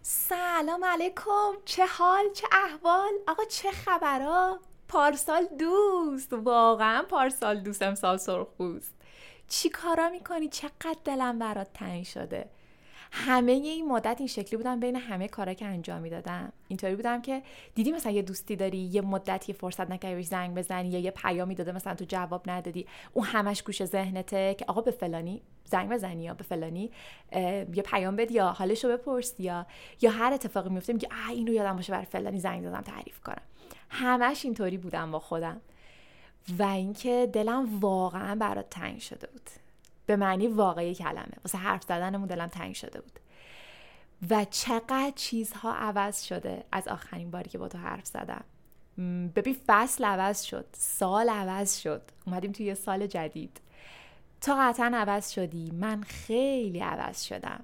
سلام علیکم، چه حال، چه احوال؟ آقا چه خبرها؟ پارسال دوست، واقعا پارسال دوست، امسال سرخپوست. چی کارا میکنی؟ چقدر دلم برات تنگ شده. همه این مدت این شکلی بودم، بین همه کارا که انجام میدادم اینطوری بودم که دیدی مثلا یه دوستی داری، یه مدتی فرصت نکردی بهش زنگ بزنی یا یه پیامی داده مثلا تو جواب ندادی، اون همش گوشه ذهنته که آقا به فلانی زنگ بزنی یا به فلانی یه پیام بدی یا حالشو بپرسی یا هر اتفاقی میفته میگی اینو یادم باشه برای فلانی زنگ زدم تعریف کنم. همش اینطوری بودم با خودم و اینکه دلم واقعا برات تنگ شده بود، به معنی واقعی کلمه. واسه حرف زدنمون دلم تنگ شده بود و چقدر چیزها عوض شده از آخرین باری که با تو حرف زدم. ببین فصل عوض شد، سال عوض شد، اومدیم توی یه سال جدید. تو قطعا عوض شدی، من خیلی عوض شدم.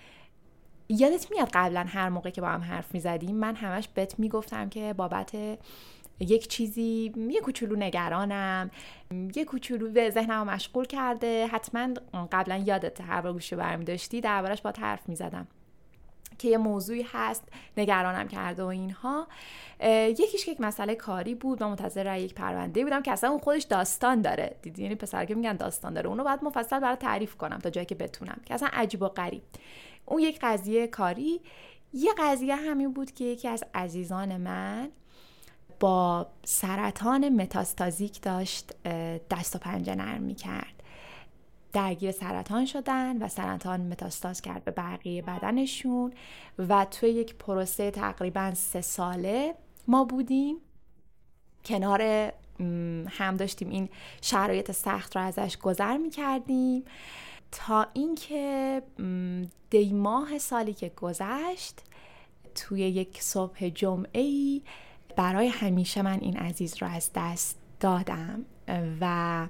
یادت میاد قبلا هر موقع که با هم حرف میزدیم من همش بهت میگفتم که بابت یک چیزی یه کوچولو نگرانم، یه کوچولو به ذهنمو مشغول کرده. حتما قبلا یادت هر بار گوشو برمی داشتی دربارش با حرف میزدم که یه موضوعی هست نگرانم کرده و اینها. یکیش که یک مسئله کاری بود، من منتظر یک پرونده بودم که اصلا اون خودش داستان داره. دیدی یعنی پسر که میگن داستان داره، اونو باید مفصل برات تعریف کنم تا جایی که بتونم، که اصلا عجیب و غریب. اون یک قضیه کاری. یه قضیه همین بود که یکی از عزیزان من با سرطان متاستازیک داشت دست و پنجه نرم می‌کرد. درگیر سرطان شدن و سرطان متاستاز کرد به بقیه بدنشون و توی یک پروسه تقریباً 3 ساله ما بودیم کنار هم، داشتیم این شرایط سخت رو ازش گذر می‌کردیم تا اینکه دی ماه سالی که گذشت توی یک صبح جمعه‌ای برای همیشه من این عزیز رو از دست دادم و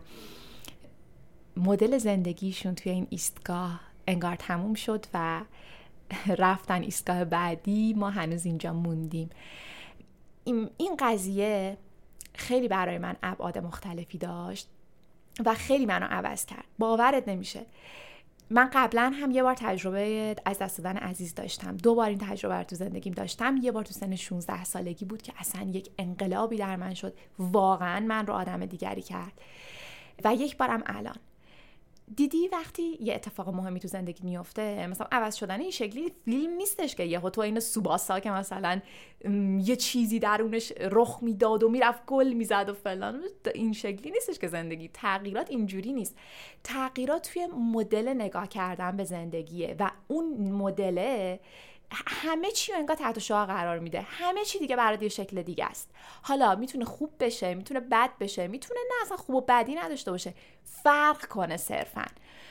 مدل زندگیشون توی این ایستگاه انگار تموم شد و رفتن ایستگاه بعدی. ما هنوز اینجا موندیم. این قضیه خیلی برای من ابعاد مختلفی داشت و خیلی منو عوض کرد. باورت نمیشه، من قبلا هم یه بار تجربه از دست دادن عزیز داشتم، 2 بار این تجربه رو تو زندگیم داشتم. یه بار تو سن 16 سالگی بود که اصلا یک انقلابی در من شد، واقعا من رو آدم دیگری کرد. و یک بارم الان. دیدی وقتی یه اتفاق مهمی تو زندگی میفته، مثلا عوض شدن این شکلی فیلم نیستش که یهو تو این سوباسا که مثلا یه چیزی درونش رخ میداد و میرفت گل میزد و فلان، این شکلی نیستش که زندگی. تغییرات اینجوری نیست. تغییرات توی مدل نگاه کردن به زندگیه و اون مدله همه چی رو انگار تحت شعاع قرار میده. همه چی دیگه برای یه شکل دیگه است. حالا میتونه خوب بشه، میتونه بد بشه، میتونه نه اصلا خوب و بدی نداشته باشه، فرق کنه صرفاً.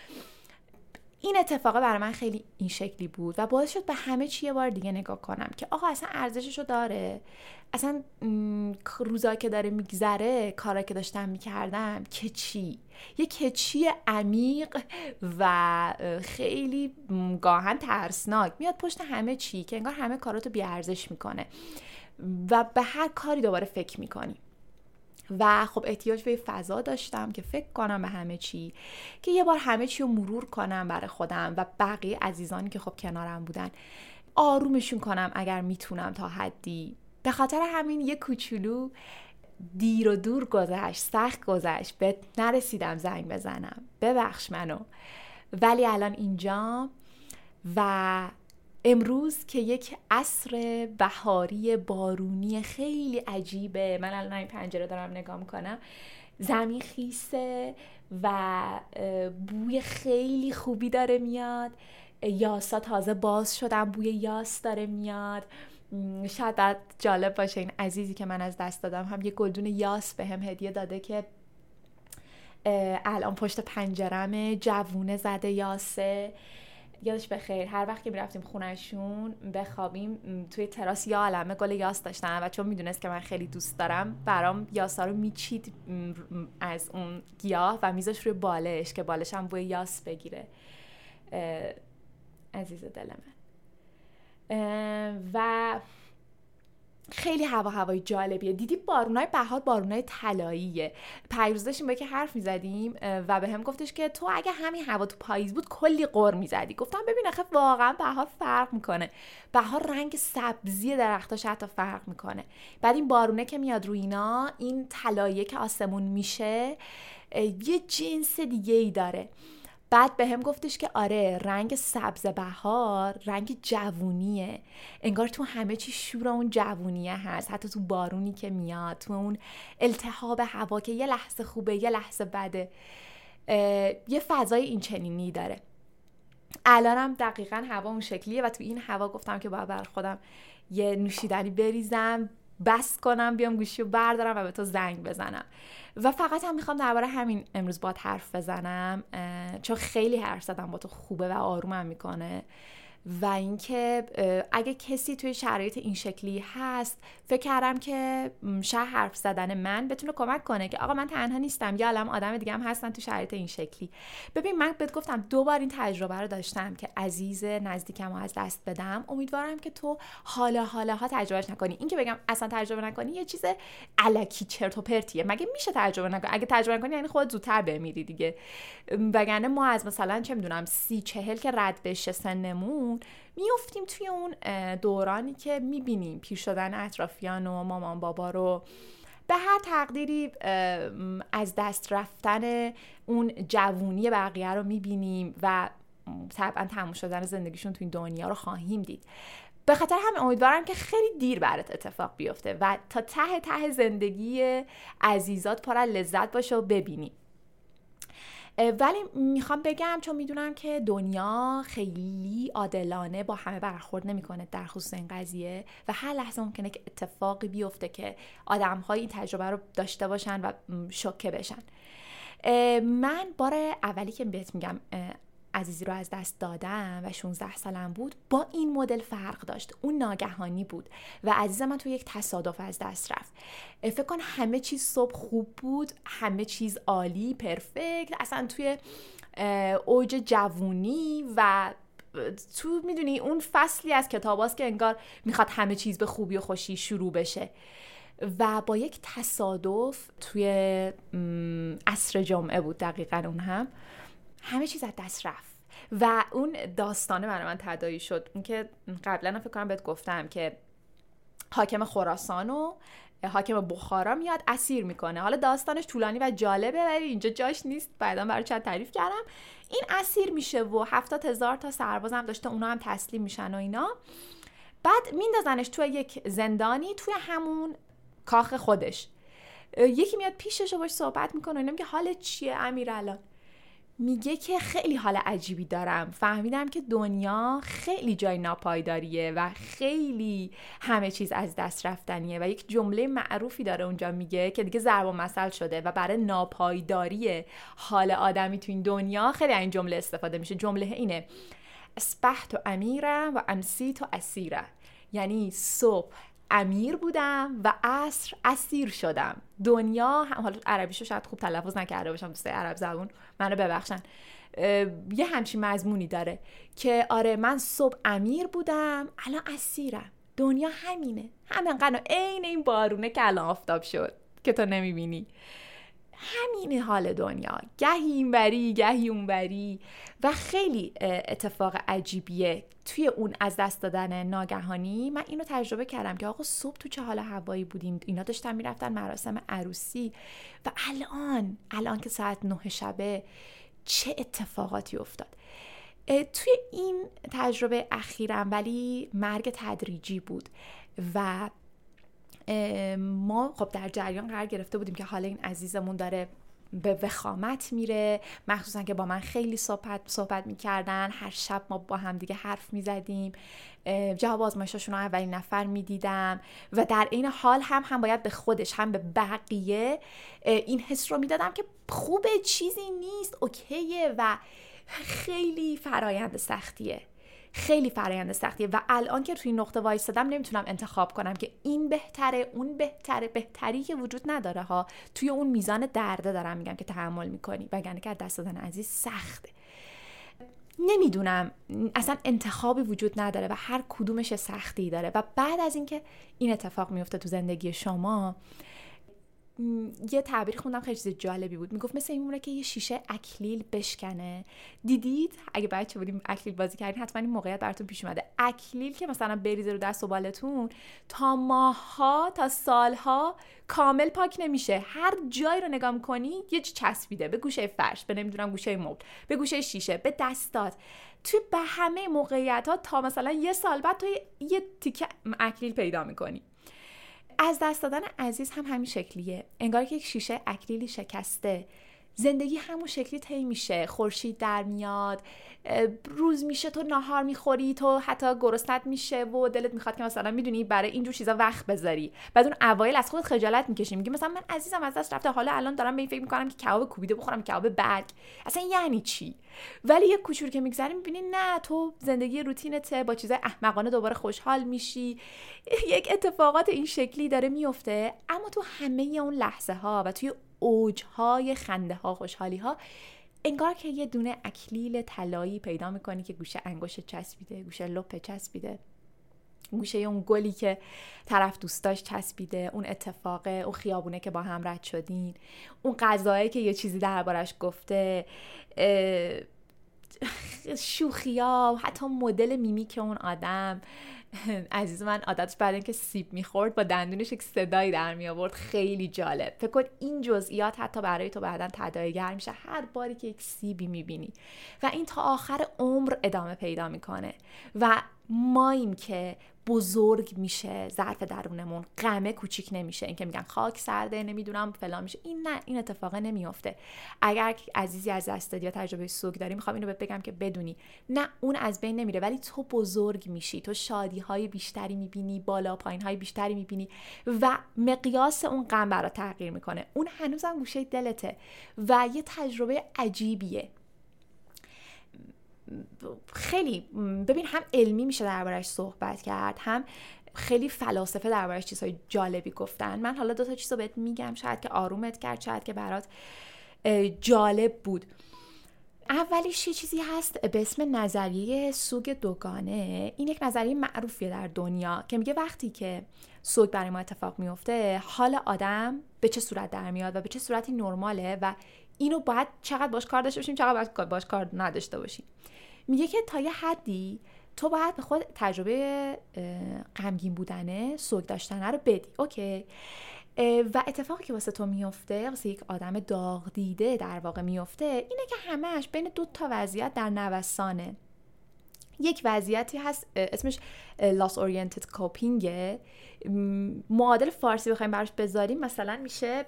این اتفاقه برای من خیلی این شکلی بود و باعث شد به همه چی یه بار دیگه نگاه کنم که آقا اصلا ارزششو داره. اصلا روزایی که داره میگذره، کارایی که داشتم میکردم که چی، یه کچی عمیق و خیلی گاهن ترسناک میاد پشت همه چی که انگار همه کاراتو بیارزش میکنه و به هر کاری دوباره فکر میکنی. و خب احتیاج به فضا داشتم که فکر کنم به همه چی، که یه بار همه چی رو مرور کنم برای خودم و بقیه عزیزانی که خب کنارم بودن آرومشون کنم اگر میتونم تا حدی. به خاطر همین یه کوچولو دیر و دور گذشت، سخت گذشت، به نرسیدم زنگ بزنم، ببخش منو. ولی الان اینجا و امروز که یک عصر بهاری بارونی خیلی عجیبه، من الان این پنجره دارم نگاه میکنم، زمین خیسه و بوی خیلی خوبی داره میاد. یاسا تازه باز شدن، بوی یاس داره میاد. شاید بعد جالب باشه این عزیزی که من از دست دادم هم یه گلدون یاس به هم هدیه داده که الان پشت پنجرمه، جوونه زده یاسه. یادش بخیر، هر وقت که میرفتیم خونهشون بخوابیم توی تراس یا عالمه گل یاس داشتن و چون میدونست که من خیلی دوست دارم برام یاسا رو میچید از اون گیاه و میذاش روی بالش که بالش هم بوی یاس بگیره. عزیز دل من. و خیلی هوای جالبیه. دیدی بارونای بهار بارونای طلاییه. پیروز داشتیم با که حرف میزدیم و به هم گفتش که تو اگه همین هوا تو پاییز بود کلی قر میزدی. گفتم ببین آخه واقعا بهار فرق میکنه. بهار رنگ سبزی درختاش حتی فرق میکنه. بعد این بارونه که میاد رو اینا، این طلاییه که آسمون میشه یه جنس دیگه ای داره. بعد به هم گفتش که آره رنگ سبز بهار رنگ جوونیه، انگار تو همه چی شور اون جوونیه هست، حتی تو بارونی که میاد، تو اون التهاب هوا که یه لحظه خوبه یه لحظه بده، یه فضای این چنینی داره. الانم دقیقاً هوا اون شکلیه و تو این هوا گفتم که باید بر خودم یه نوشیدنی بریزم، بس کنم، بیام گوشی رو بردارم و به تو زنگ بزنم. و فقط هم میخوام درباره همین امروز باهات حرف بزنم، چون خیلی حرف زدم با تو خوبه و آرومم میکنه. و اینکه اگه کسی توی شرایط این شکلی هست، فکر کردم که شاید حرف زدن من بتونه کمک کنه که آقا من تنها نیستم، یا الان آدم دیگه هم هستن تو شرایط این شکلی. ببین من بهت گفتم 2 بار این تجربه رو داشتم که عزیز نزدیکم رو از دست بدم. امیدوارم که تو حالا تجربهش نکنی. این که بگم اصلا تجربه نکنی یه چیز الکی چرت و پرتیه. مگه میشه تجربه نکنی؟ اگه تجربه نکنی یعنی خودت زودتر بمیری دیگه. وگرنه ما از مثلا چه میدونم 30-40 که رد بشه سنمون، میافتیم توی اون دورانی که میبینیم پیر شدن اطرافیان و مامان بابا رو، به هر تقدیری از دست رفتن اون جوونی بقیه رو میبینیم و طبعا تموم شدن زندگیشون توی این دنیا رو خواهیم دید. به خاطر همین امیدوارم که خیلی دیر برات اتفاق بیفته و تا ته زندگی عزیزات پر از لذت باشه و ببینی. ولی میخوام بگم چون میدونم که دنیا خیلی عادلانه با همه برخورد نمیکنه در خصوص این قضیه و هر لحظه ممکنه که اتفاقی بیفته که آدم‌های این تجربه رو داشته باشن و شوکه بشن. من بار اولی که بهت میگم عزیزی رو از دست دادم و 16 سالم بود، با این مدل فرق داشت. اون ناگهانی بود و عزیز من تو یک تصادف از دست رفت. فکر کن همه چیز صبح خوب بود، همه چیز عالی پرفکت، اصلا توی اوج جوونی و تو میدونی اون فصلی از کتاب هاست که انگار میخواد همه چیز به خوبی و خوشی شروع بشه و با یک تصادف توی عصر جمعه بود دقیقاً، اون هم همه چیز از دست رفت و اون داستانه برای من تداعی شد. اون که قبلا فکر کنم بهت گفتم که حاکم خراسان و حاکم بخارا میاد اسیر میکنه. حالا داستانش طولانی و جالبه ولی اینجا جاش نیست، بعدا برای چند تعریف کردم. این اسیر میشه و 70,000 تا سرباز هم داشته، اونا هم تسلیم میشن و اینا. بعد میندازنش توی یک زندانی توی همون کاخ خودش. یکی میاد پیشش و باش صحبت میکنه، اینا میگه حالت چیه امیرالله؟ میگه که خیلی حال عجیبی دارم، فهمیدم که دنیا خیلی جای ناپایداریه و خیلی همه چیز از دست رفتنیه و یک جمله معروفی داره اونجا میگه که دیگه ضرب المثل شده و برای ناپایداری حال آدمی تو این دنیا خیلی این جمله استفاده میشه. جمله اینه: اصبحت امیرا و امسیت اسیرا، یعنی صبح امیر بودم و عصر اسیر شدم. دنیا، حالا عربیشو شاید خوب تلفظ نکرده باشم، دوستای عرب زبون منو ببخشن، یه همچین مضمونی داره که آره من صبح امیر بودم الان اسیرم. دنیا همینه، همینقدر عین این بارونه که الان آفتاب شد که تو نمیبینی. همین حال دنیا، گهی اینوری گهی اونوری و خیلی اتفاق عجیبیه توی اون از دست دادن ناگهانی. من اینو تجربه کردم که آقا صبح تو چه حال هوایی بودیم، اینا داشتن میرفتن مراسم عروسی و الان که ساعت 9 شبه چه اتفاقاتی افتاد. توی این تجربه اخیرم ولی مرگ تدریجی بود و ما خب در جریان قرار گرفته بودیم که حالا این عزیزمون داره به وخامت میره، مخصوصا که با من خیلی صحبت میکردن، هر شب ما با هم دیگه حرف میزدیم، جواب آزمایشاشون رو اولین نفر میدیدم و در این حال هم باید به خودش هم به بقیه این حس رو میدادم که خوبه، چیزی نیست، اوکیه و خیلی فرایند سختیه و الان که توی نقطه وایسادم نمیتونم انتخاب کنم که این بهتره اون بهتره. بهتری که وجود نداره ها، توی اون میزان درده دارم میگم که تحمل میکنی، وگرنه که دست دادن عزیز سخته. نمیدونم، اصلا انتخابی وجود نداره و هر کدومش سختی داره. و بعد از اینکه این اتفاق میفته تو زندگی شما، یه تعبیر خوندم خیلی چیز جالبی بود، میگفت مثل این میمونه که یه شیشه اکلیل بشکنه. دیدید اگه بچه بودیم اکلیل بازی کردین حتما این موقعیت براتون پیش اومده. اکلیل که مثلا بریزه رو دست و بالتون تا ماه‌ها تا سال‌ها کامل پاک نمیشه، هر جایی رو نگاه می‌کنی یه چیز چسبیده، به گوشه فرش، به نمیدونم گوشه مبل، به گوشه شیشه، به دستات، توی به همه موقعیت‌ها تا مثلا یه سال بعد تو یه تیکه اکلیل پیدا می‌کنی. از دست دادن عزیز هم همین شکلیه، انگار که یک شیشه اکلیلی شکسته. زندگی همون شکلی طی میشه، خورشید در میاد، روز میشه، تو ناهار میخوری، تو حتی گرسنت میشه و دلت میخواد که مثلا میدونی برای اینجور چیزا وقت بذاری. بعد اون اوایل از خودت خجالت میکشی، میگی مثلا من عزیزم از دست رفته، حالا الان دارم به این فکر میکنم که کباب کوبیده بخورم، کباب برگ، اصلا یعنی چی؟ ولی یک کوچولو که میگذری میبینی نه، تو زندگی روتینته، با چیزای احمقانه دوباره خوشحال میشی. یک اتفاقات این شکلی داره میفته، اما تو همه اون لحظه ها و توی اوجهای خنده ها، خوشحالی ها، انگار که یه دونه اکلیل طلایی پیدا میکنی که گوشه انگشت چسبیده، گوشه لپ چسبیده، گوشه اون گلی که طرف دوست داشت چسبیده، اون اتفاقه، اون خیابونه که با هم رد شدین، اون غذایی که یه چیزی دربارش گفته، شوخی‌ها، حتی مدل میمیک اون آدم. عزیز من عادتش بعد اینکه سیب میخورد با دندونش یک صدایی در می آورد، خیلی جالب. فکر کن این جزئیات حتی برای تو بعداً تداعی‌گر میشه هر باری که یک سیبی میبینی و این تا آخر عمر ادامه پیدا میکنه. و ماییم که بزرگ میشه ظرف درونمون، غمه کوچیک نمیشه، این که میگن خاک سرده نمیدونم فلان میشه، این نه، این اتفاق نمیفته. اگر عزیزی از دست دادی یا تجربه سوگ داری، میخوام اینو بهت بگم که بدونی نه، اون از بین نمیره، ولی تو بزرگ میشی، تو شادی های بیشتری میبینی، بالا پایین های بیشتری میبینی و مقیاس اون غم برات تغییر میکنه. اون هنوزم گوشه دلته و یه تجربه عجیبیه. خیلی ببین، هم علمی میشه دربارش صحبت کرد، هم خیلی فلاسفه دربارش چیزهای جالبی گفتن. من حالا 2 چیزو بهت میگم، شاید که آرومت کرد، شاید که برات جالب بود. اولیش یه چیزی هست به اسم نظریه سوگ دوگانه. این یک نظریه معروفیه در دنیا که میگه وقتی که سوگ برای ما اتفاق میفته، حال آدم به چه صورت در میاد و به چه صورتی نرماله و اینو باید چقدر باش کار داشته باشیم، چقدر باید باش کار نداشته باشیم. میگه که تا یه حدی تو باید به خود تجربه غمگین بودنه، سوگ داشتنه رو بدی، اوکی؟ و اتفاقی که واسه تو میفته، واسه یک آدم داغ دیده در واقع میفته، اینه که همش بین 2 وضعیت در نوسانه. یک وضعیتی هست اسمش loss oriented coping، معادل فارسی بخوایم براش بذاریم مثلا میشه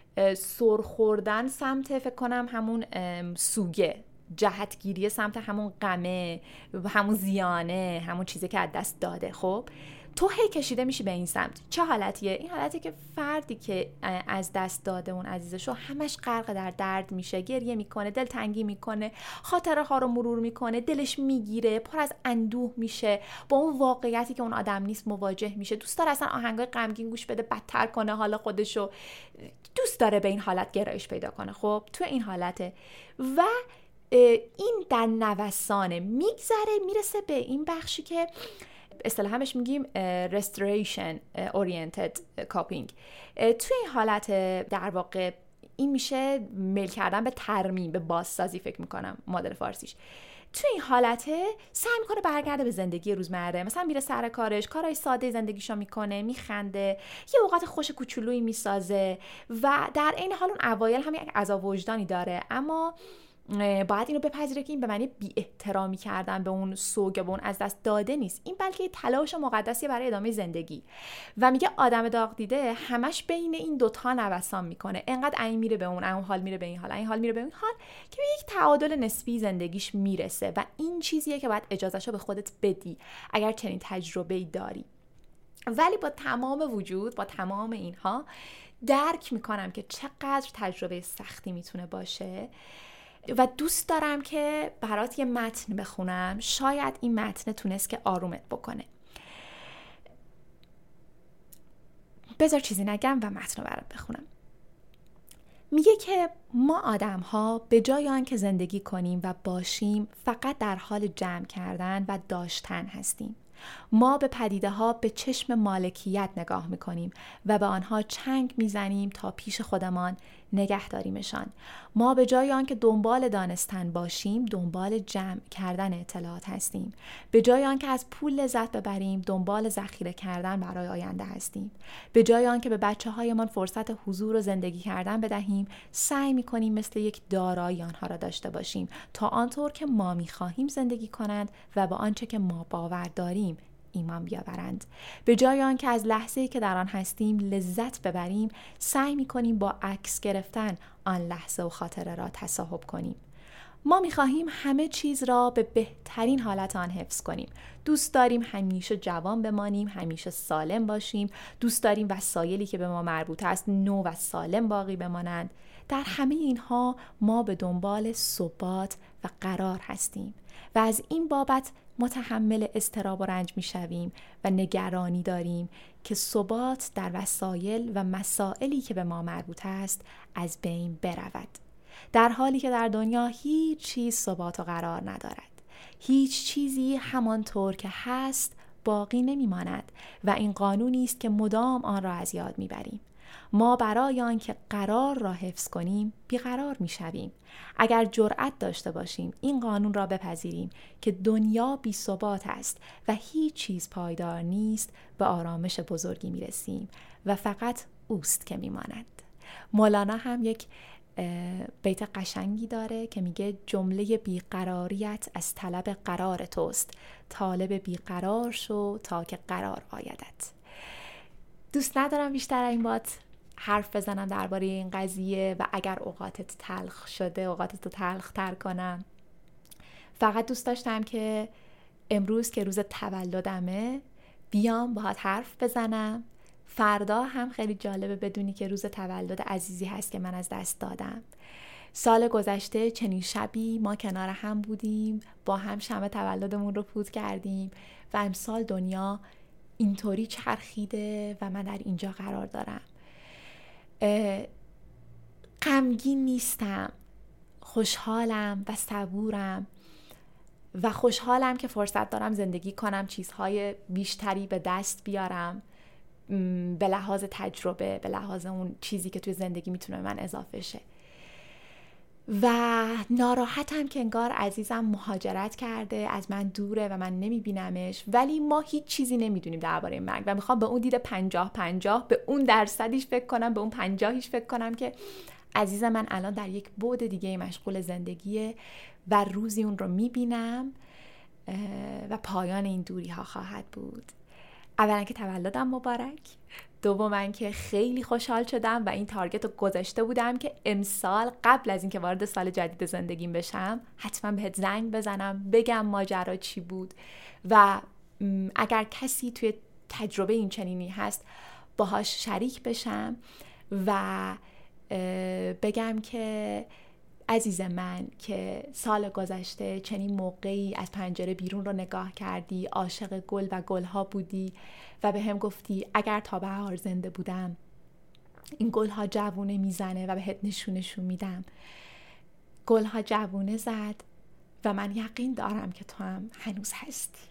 سرخوردن سمت، فکر کنم همون سوگه، جهتگیری سمت همون غمه، همون زیانه، همون چیزی که از دست داده. خب تو هی کشیده میشی به این سمت. چه حالتیه؟ این حالتی که فردی که از دست داده اون عزیزشو همش غرق در درد میشه، گریه میکنه، دلتنگی میکنه، خاطره ها رو مرور میکنه، دلش میگیره، پر از اندوه میشه، با اون واقعیتی که اون آدم نیست مواجه میشه، دوست داره اصلا آهنگای غمگین گوش بده، بدتر کنه حالا خودشو، دوست داره به این حالت گرایش پیدا کنه. خب تو این حالته و این در نوسانه میگذره، میرسه به این بخشی که اصطلاحاً بهش میگیم restoration oriented coping. توی این حالت در واقع این میشه میل کردن به ترمیم، به بازسازی، فکر میکنم مدل فارسیش. توی این حالته سعی میکنه برگرده به زندگی روزمره، مثلا میره سر کارش، کارهای ساده زندگیشو میکنه، میخنده، یه اوقات خوش کوچولویی میسازه و در این حال اون اوایل هم یک عذاب وجدانی داره، اما باید اینو بپذیره که این به معنی بی احترامی کردن به اون سوگ، به اون از دست داده نیست، این بلکه تلاش مقدسیه برای ادامه زندگی. و میگه آدم داغ دیده همش بین این 2 نوسان میکنه، انقدر این میره به اون حال میره به این حال، این حال میره به این حال، که به یک تعادل نسبی زندگیش میرسه. و این چیزیه که باید اجازهشو به خودت بدی اگر چنین تجربه‌ای داری. ولی با تمام وجود، با تمام اینها، درک میکنم که چقدر تجربه سختی میتونه باشه و دوست دارم که برات یه متن بخونم، شاید این متن تونست که آرومت بکنه. بذار چیزی نگم و متن رو برات بخونم. میگه که ما آدم‌ها به جای آن که زندگی کنیم و باشیم فقط در حال جمع کردن و داشتن هستیم. ما به پدیده ها به چشم مالکیت نگاه میکنیم و به آنها چنگ میزنیم تا پیش خودمان نگه داریمشان. ما به جای آن که دنبال دانستن باشیم دنبال جمع کردن اطلاعات هستیم. به جای آن که از پول لذت ببریم دنبال ذخیره کردن برای آینده هستیم. به جای آن که به بچه هایمان فرصت حضور و زندگی کردن بدهیم سعی میکنیم مثل یک دارایی آنها را داشته باشیم تا آنطور که ما میخواهیم زندگی کنند و به آنچه که ما باور داریم ایمان بیاورند. به جای آن که از لحظه‌ای که در آن هستیم لذت ببریم سعی می‌کنیم با عکس گرفتن آن لحظه و خاطره را تصاحب کنیم. ما می‌خواهیم همه چیز را به بهترین حالت آن حفظ کنیم. دوست داریم همیشه جوان بمانیم، همیشه سالم باشیم. دوست داریم وسایلی که به ما مربوط است نو و سالم باقی بمانند. در همه اینها ما به دنبال ثبات و قرار هستیم و از این بابت متحمل اضطراب و رنج میشویم و نگرانی داریم که ثبات در وسایل و مسائلی که به ما مربوط است از بین برود. در حالی که در دنیا هیچ چیز ثبات و قرار ندارد. هیچ چیزی همانطور که هست باقی نمیماند و این قانونی است که مدام آن را از یاد میبریم. ما برای آنکه قرار را حفظ کنیم بیقرار میشویم. اگر جرأت داشته باشیم این قانون را بپذیریم که دنیا بی ثبات است و هیچ چیز پایدار نیست، به آرامش بزرگی میرسیم و فقط اوست که میماند. مولانا هم یک بیت قشنگی داره که میگه جمله بیقراریت از طلب قرار توست، طالب بیقرار شو تا که قرار آیدت. دوست ندارم بیشتر این بات حرف بزنم درباره این قضیه و اگر اوقاتت تلخ شده اوقاتتو تلخ تر کنم. فقط دوست داشتم که امروز که روز تولدمه بیام باهات حرف بزنم. فردا هم خیلی جالبه بدونی که روز تولد عزیزی هست که من از دست دادم. سال گذشته چنین شبی ما کنار هم بودیم، با هم شمع تولدمون رو پود کردیم و امسال دنیا اینطوری چرخیده و من در اینجا قرار دارم. غمگین نیستم، خوشحالم و صبورم و خوشحالم که فرصت دارم زندگی کنم، چیزهای بیشتری به دست بیارم به لحاظ تجربه، به لحاظ اون چیزی که توی زندگی میتونه من اضافه شه. و ناراحتم که انگار عزیزم مهاجرت کرده، از من دوره و من نمیبینمش، ولی ما هیچ چیزی نمیدونیم درباره مرگ و میخوام به اون دید 50-50 به اون درصدیش فکر کنم، به اون 50ایش فکر کنم که عزیز من الان در یک بعد دیگه مشغول زندگیه و روزی اون رو میبینم و پایان این دوری ها خواهد بود. اولا که تولدم مبارک، دوما که خیلی خوشحال شدم و این تارگت رو گذاشته بودم که امسال قبل از اینکه وارد سال جدید زندگیم بشم حتما بهت زنگ بزنم بگم ماجرا چی بود و اگر کسی توی تجربه این چنینی هست باهاش شریک بشم و بگم که عزیز من که سال گذشته چنین موقعی از پنجره بیرون رو نگاه کردی، عاشق گل و گلها بودی و به هم گفتی اگر تا بهار زنده بودم این گلها جوونه میزنه و بهت نشونشون میدم. گلها جوونه زد و من یقین دارم که تو هم هنوز هستی.